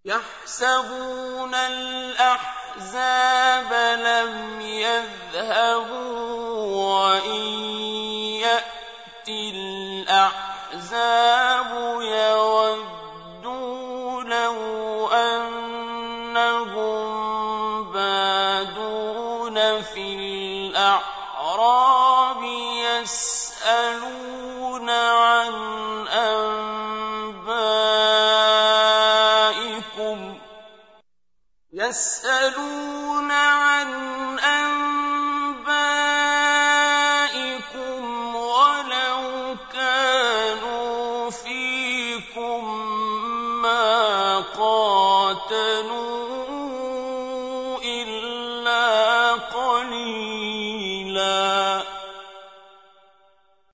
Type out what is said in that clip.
يحسبون الأحزاب لم يذهبوا وإن يأتي الأحزاب يودوا لو أنهم بادون في الأعراب يسألون عن